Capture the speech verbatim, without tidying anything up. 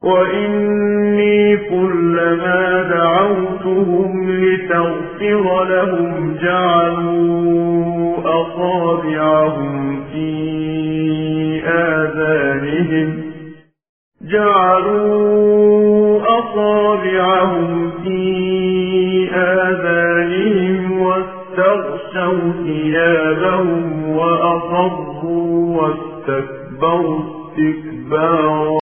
وإني كلما دعوتهم لتغفر لهم جعلوا أصابعهم في آذانهم جعلوا أصابعهم في آذانهم واستغشوا ثيابهم وأصروا واستكبروا استكبارا.